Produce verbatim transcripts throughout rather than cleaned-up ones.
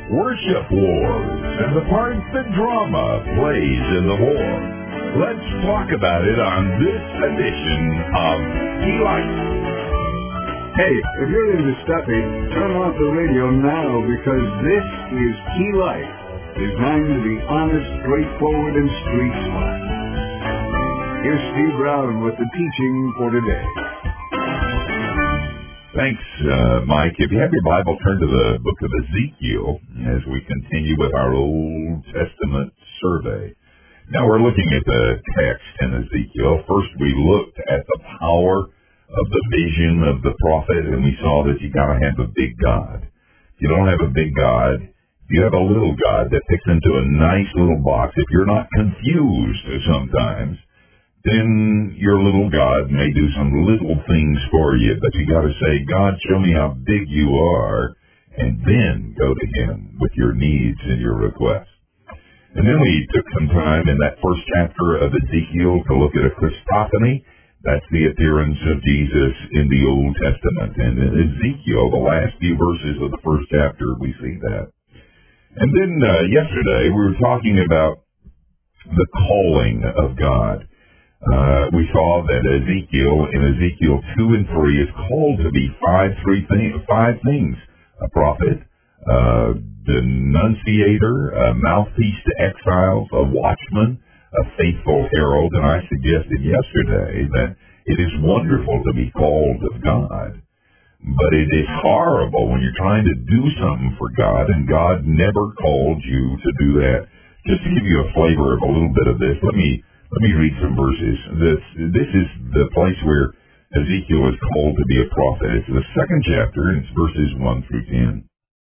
worship wars, and the parts that drama plays in the war. Let's talk about it on this edition of Key Life. Hey, if you're into stuffing, turn off the radio now because this is Key Life, designed to be honest, straightforward, and street smart. Here's Steve Brown with the teaching for today. Thanks, uh, Mike. If you have your Bible, turn to the book of Ezekiel as we continue with our Old Testament survey. Now we're looking at the text in Ezekiel. First we looked at the power of the vision of the prophet, and we saw that you gotta have a big God. If you don't have a big God, if you have a little God that fits into a nice little box, if you're not confused sometimes, then your little God may do some little things for you, but you got to say, God, show me how big you are, and then go to him with your needs and your requests. And then we took some time in that first chapter of Ezekiel to look at a Christophany. That's the appearance of Jesus in the Old Testament. And in Ezekiel, the last few verses of the first chapter, we see that. And then uh, yesterday, we were talking about the calling of God. Uh, we saw that Ezekiel, in Ezekiel two and three, is called to be five, three thing, five things. A prophet, uh, denunciator, a mouthpiece to exiles, a watchman, a faithful herald. And I suggested yesterday that it is wonderful to be called of God, but it is horrible when you're trying to do something for God and God never called you to do that. Just to give you a flavor of a little bit of this, let me Let me read some verses. This, this is the place where Ezekiel is called to be a prophet. It's the second chapter, and it's verses one through ten.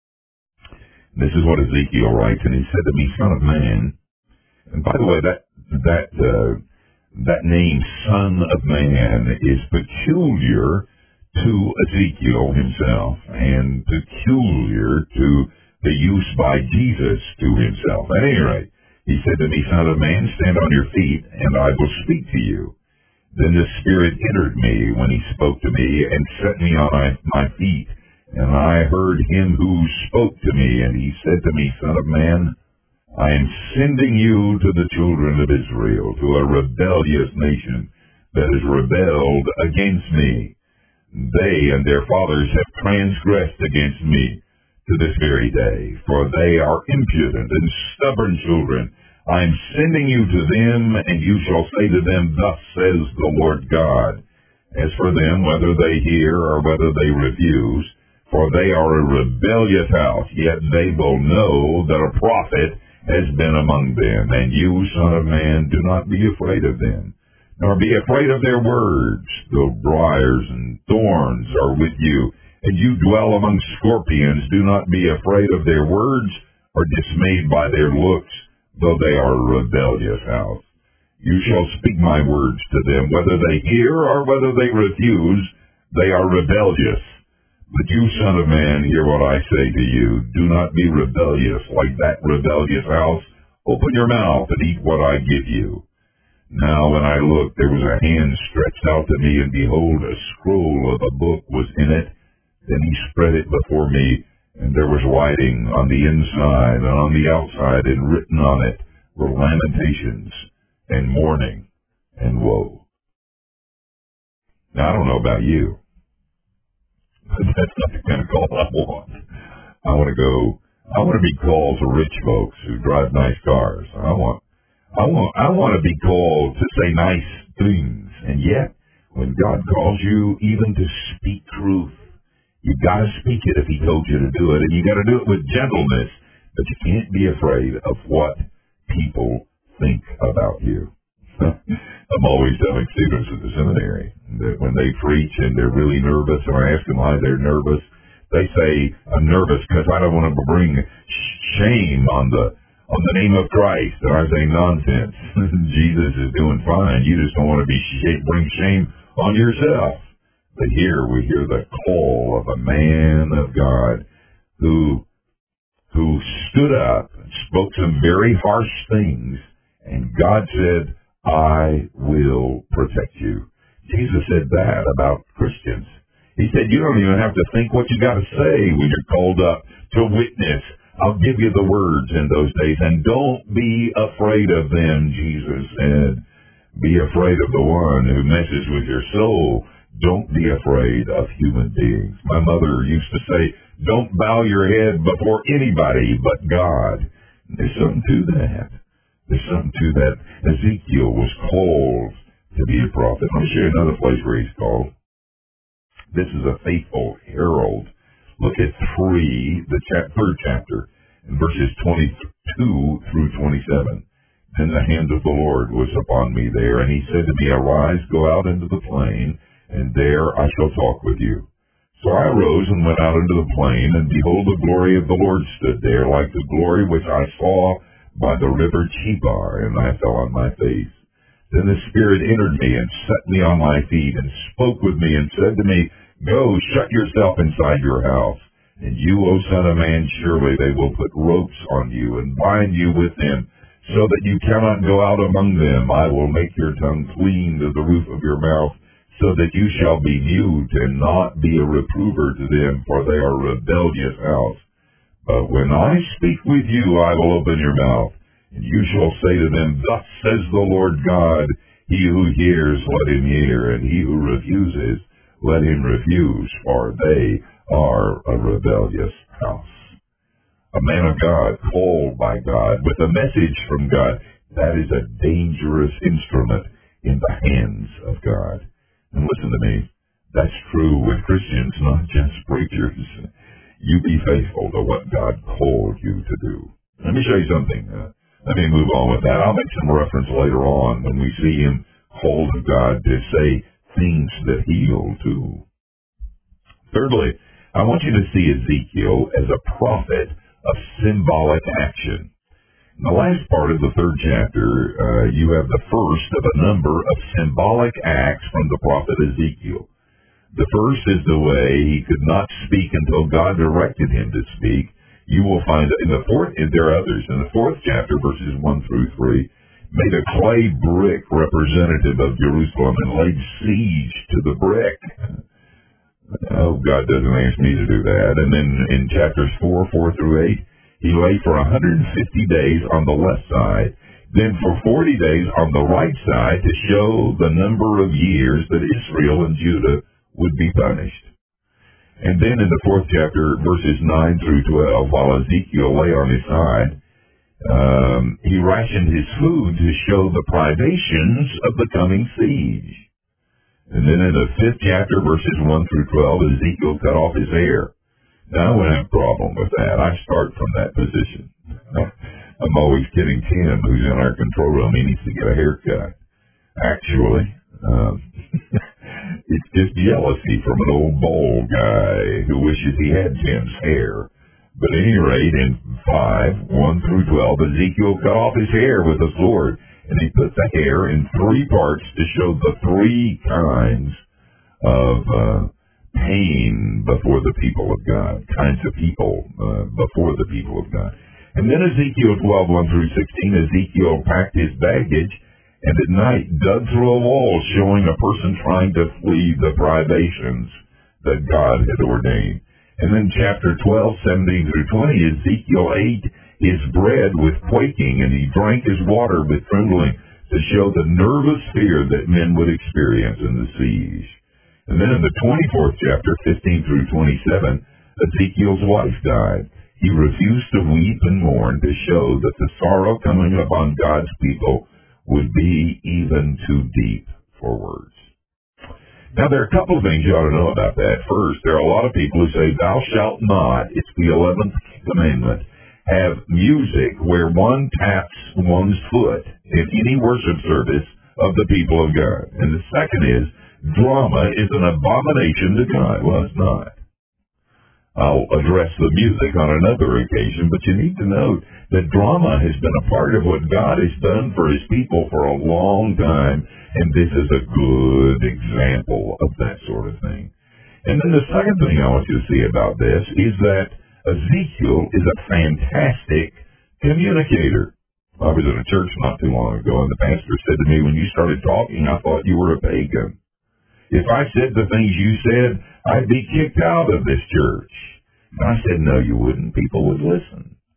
This is what Ezekiel writes, and he said to me, Son of man, and by the way, that that uh, that name, Son of Man, is peculiar to Ezekiel himself, and peculiar to the use by Jesus to himself. At any rate, he said to me, Son of man, stand on your feet, and I will speak to you. Then the Spirit entered me when he spoke to me and set me on my, my feet. And I heard him who spoke to me, and he said to me, Son of man, I am sending you to the children of Israel, to a rebellious nation that has rebelled against me. They and their fathers have transgressed against me to this very day, for they are impudent and stubborn children. I am sending you to them, and you shall say to them, Thus says the Lord God. As for them, whether they hear or whether they refuse, for they are a rebellious house, yet they will know that a prophet has been among them. And you, Son of man, do not be afraid of them, nor be afraid of their words, though briars and thorns are with you, and you dwell among scorpions. Do not be afraid of their words, or dismayed by their looks, though they are a rebellious house. You shall speak my words to them, whether they hear or whether they refuse, they are rebellious. But you, Son of man, hear what I say to you. Do not be rebellious like that rebellious house. Open your mouth and eat what I give you. Now when I looked, there was a hand stretched out to me, and behold, a scroll of a book was in it. Then he spread it before me, and there was writing on the inside and on the outside, and written on it were lamentations and mourning and woe. Now, I don't know about you, but that's not the kind of call I want. I want to go, I want to be called to rich folks who drive nice cars. I want, I want, I want to be called to say nice things. And yet, when God calls you even to speak truth, you got to speak it if he told you to do it, and you got to do it with gentleness, but you can't be afraid of what people think about you. I'm always telling students at the seminary that when they preach and they're really nervous, and I ask them why they're nervous, they say, I'm nervous because I don't want to bring shame on the on the name of Christ. And I say, nonsense. Jesus is doing fine. You just don't want to be sh- bring shame on yourself. But here we hear the call of a man of God who who stood up and spoke some very harsh things, and God said, I will protect you. Jesus said that about Christians. He said, you don't even have to think what you got to say when you're called up to witness I'll give you the words in those days, and don't be afraid of them, Jesus said. Be afraid of the one who messes with your soul. Don't be afraid of human beings. My mother used to say, don't bow your head before anybody but God. There's something to that. There's something to that. Ezekiel was called to be a prophet. Let me show you another place where he's called. This is a faithful herald. Look at three, the chap- third chapter, in verses twenty-two through twenty-seven. Then the hand of the Lord was upon me there, and he said to me, arise, go out into the plain, and there I shall talk with you. So I arose and went out into the plain, and behold, the glory of the Lord stood there, like the glory which I saw by the river Chebar, and I fell on my face. Then the Spirit entered me and set me on my feet, and spoke with me, and said to me, go, shut yourself inside your house, and you, O son of man, surely they will put ropes on you, and bind you with them, so that you cannot go out among them. I will make your tongue clean to the roof of your mouth, so that you shall be mute, and not be a reprover to them, for they are a rebellious house. But when I speak with you, I will open your mouth, and you shall say to them, thus says the Lord God, he who hears, let him hear, and he who refuses, let him refuse, for they are a rebellious house. A man of God, called by God, with a message from God, that is a dangerous instrument in the hands of God. And listen to me, that's true with Christians, not just preachers. You be faithful to what God called you to do. Let me show you something. Uh, let me move on with that. I'll make some reference later on when we see him called of God to say things that heal too. Thirdly, I want you to see Ezekiel as a prophet of symbolic action. In the last part of the third chapter, uh, you have the first of a number of symbolic acts from the prophet Ezekiel. The first is the way he could not speak until God directed him to speak. You will find in the fourth, and there are others, in the fourth chapter, verses one through three, made a clay brick representative of Jerusalem and laid siege to the brick. Oh, God doesn't ask me to do that. And then in chapters four, four through eight, he lay for one hundred fifty days on the left side, then for forty days on the right side to show the number of years that Israel and Judah would be punished. And then in the fourth chapter, verses nine through twelve, while Ezekiel lay on his side, um, he rationed his food to show the privations of the coming siege. And then in the fifth chapter, verses one through twelve, Ezekiel cut off his hair. Now, I wouldn't have a problem with that. I start from that position. I'm always kidding Tim, who's in our control room. He needs to get a haircut. Actually, um, it's just jealousy from an old bald guy who wishes he had Tim's hair. But at any rate, in five, one through twelve, Ezekiel cut off his hair with a sword. And he put the hair in three parts to show the three kinds of uh, pain before the people of God, kinds of people uh, before the people of God. And then Ezekiel twelve, one through sixteen, Ezekiel packed his baggage and at night dug through a wall showing a person trying to flee the privations that God had ordained. And then chapter twelve, seventeen through twenty, Ezekiel ate his bread with quaking, and he drank his water with trembling to show the nervous fear that men would experience in the siege. And then in the twenty-fourth chapter, fifteen through twenty-seven, Ezekiel's wife died. He refused to weep and mourn to show that the sorrow coming upon God's people would be even too deep for words. Now, there are a couple of things you ought to know about that. First, there are a lot of people who say, thou shalt not, it's the eleventh commandment, have music where one taps one's foot in any worship service of the people of God. And the second is, drama is an abomination to God. Well, it's not. I'll address the music on another occasion, but you need to note that drama has been a part of what God has done for his people for a long time, and this is a good example of that sort of thing. And then the second thing I want you to see about this is that Ezekiel is a fantastic communicator. I was in a church not too long ago, and the pastor said to me, when you started talking, I thought you were a pagan. If I said the things you said, I'd be kicked out of this church. And I said, no, you wouldn't. People would listen.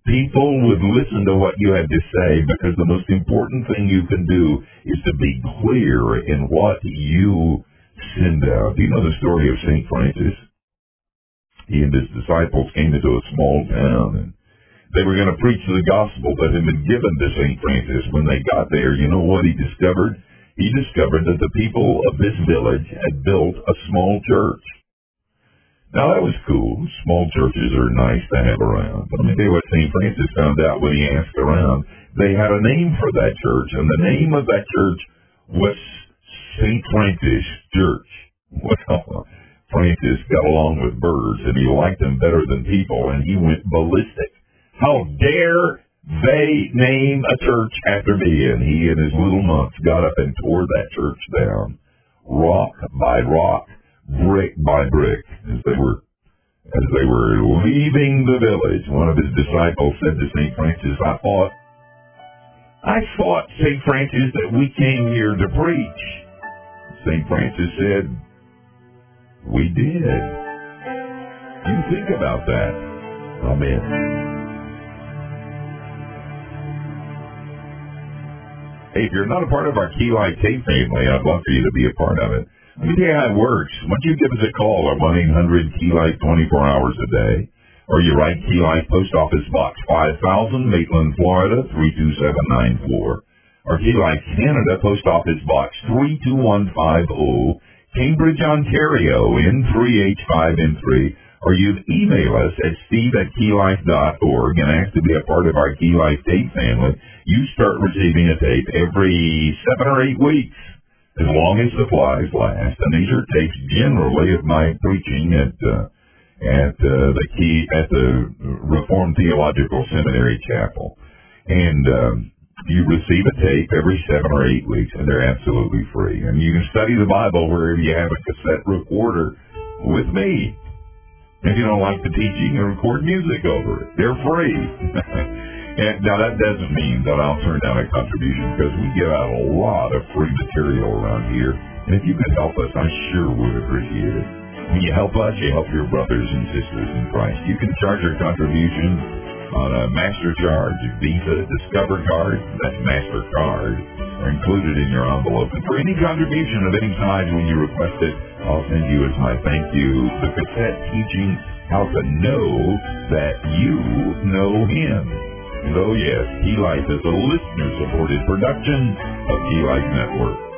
People would listen to what you had to say because the most important thing you can do is to be clear in what you send out. Do you know the story of Saint Francis? He and his disciples came into a small town, and they were going to preach the gospel that had been given to Saint Francis. When they got there, you know what he discovered? He discovered that the people of this village had built a small church. Now, that was cool. Small churches are nice to have around. But let me tell you what Saint Francis found out when he asked around. They had a name for that church, and the name of that church was Saint Francis Church. Well, Francis got along with birds, and he liked them better than people, and he went ballistic. How dare they name a church after me? And he and his little monks got up and tore that church down, rock by rock, brick by brick, as they were as they were leaving the village. One of his disciples said to Saint Francis, I thought, I thought, Saint Francis, that we came here to preach. Saint Francis said, we did. You think about that. Amen. Hey, if you're not a part of our Key Life Tape family, I'd love for you to be a part of it. Let me tell you how it works. Once you give us a call at one eight hundred Key Life twenty-four hours a day, or you write Key Life Post Office Box five thousand, Maitland, Florida, three two seven nine four, or Key Life Canada Post Office Box three two one five zero, Cambridge, Ontario, N three H five N three, or you email us at steve at key life dot org and ask to be a part of our Key Life Tape family. You start receiving a tape every seven or eight weeks, as long as supplies last. And these are tapes generally of my preaching at uh, at uh, the key at the Reformed Theological Seminary Chapel, and um, you receive a tape every seven or eight weeks, and they're absolutely free. And you can study the Bible wherever you have a cassette recorder with me. If you don't like the teaching, you record music over it. They're free. And now, that doesn't mean that I'll turn down a contribution, because we give out a lot of free material around here. And if you could help us, I sure would appreciate it. When you help us, you help your brothers and sisters in Christ. You can charge your contribution on a Master Charge, Visa, Discover card, that's MasterCard, are included in your envelope. And for any contribution of any size when you request it, I'll send you as my thank you the cassette teaching how to know that you know Him. And oh yes, Key Life is a listener-supported production of Key Life Network.